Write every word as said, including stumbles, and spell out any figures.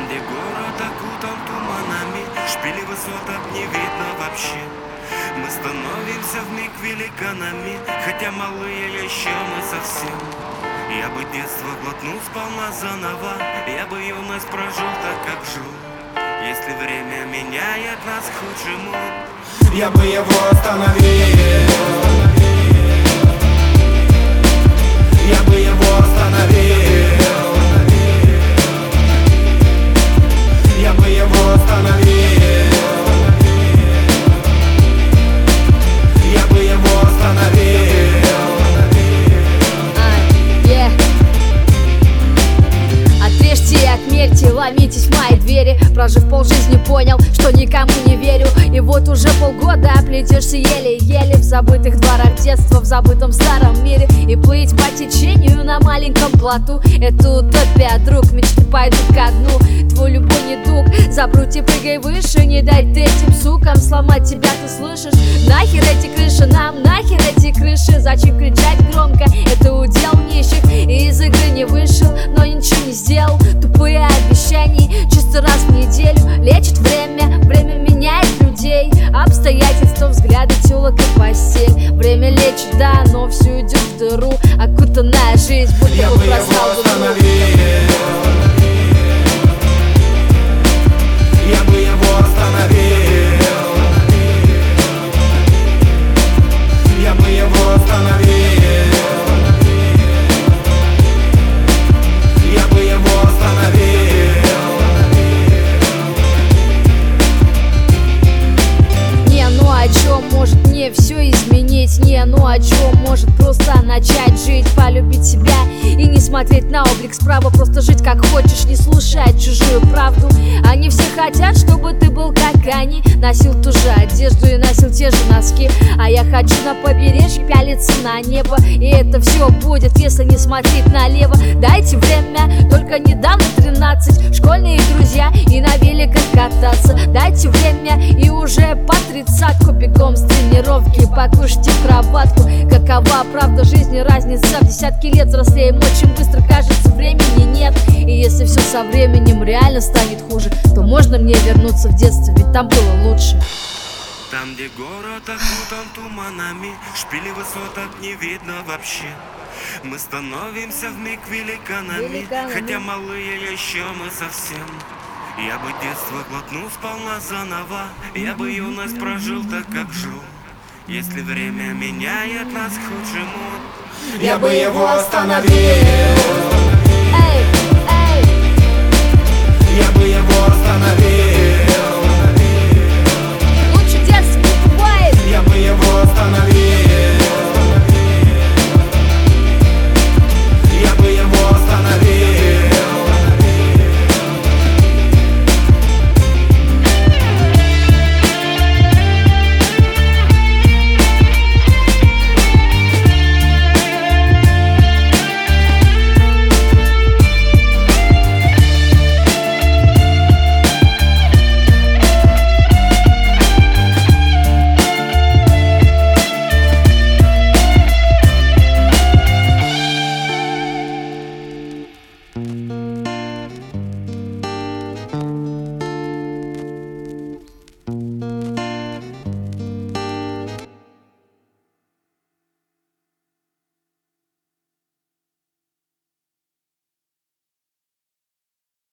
где город окутан туманами, шпили высоток не видно вообще. Мы становимся вмиг великанами, хотя малые еще мы совсем. Я бы детство глотнул сполна заново, я бы юность прожил так, как жил. Если время меняет нас к худшему, я бы его остановил. Я бы его остановил. Я бы его остановил. Я бы его остановил. Отрежьте, отмерьте, ломитесь в мои двери. Прожив полжизни, понял, что никому не верю. И вот уже полгода плетешься еле-еле в забытых дворах детства, в забытом старом мире. И плыть по течению на маленьком плоту — это утопия, друг, мечты пойдут ко дну. Твой любой недуг, запрути, прыгай выше. Не дай ты этим сукам сломать тебя, ты слышишь? Нахер эти крыши нам, нахер эти крыши. Зачем кричать громко, это удел нищих. И из игры не вышел, но ничего не сделал. Тупые обещания, чисто раз в неделю. Лечит время, время меняет людей. Обстоятельства, взгляды, тёлок и постель. Время лечит, да, но все идет в дыру. Окутанная жизнь, будто я бы бы его простал. остановил. Я бы его остановил. Я бы его остановил. Я бы его остановил. Не, ну о чем может мне все изменить? Не, ну о чем может просто начать жить, полюбить себя и не смотреть на облик справа, просто жить как хочешь, не слушать чужую правду. Они все хотят, чтобы ты был как они, носил ту же одежду и носил те же носки. А я хочу на побережье пялиться на небо, и это все будет, если не смотреть налево. Дайте время, только недавно тринадцать, школьные друзья и на великах кататься. Дайте время, и уже по тридцатку бегом с тренировки покушайте в кроватку. Какова правда жизни, разница в десятки лет. Взрослеем очень быстро, кажется, времени нет. И если все со временем реально станет хуже, то можно мне вернуться в детство, ведь там было лучше. Там, где город окутан туманами, шпили высоток не видно вообще. Мы становимся вмиг великанами, Великанами. хотя малые еще мы совсем. Я бы детство глотнул сполна заново, я бы юность прожил так, как жил. Если время меняет нас к худшему, я бы его остановил. Эй!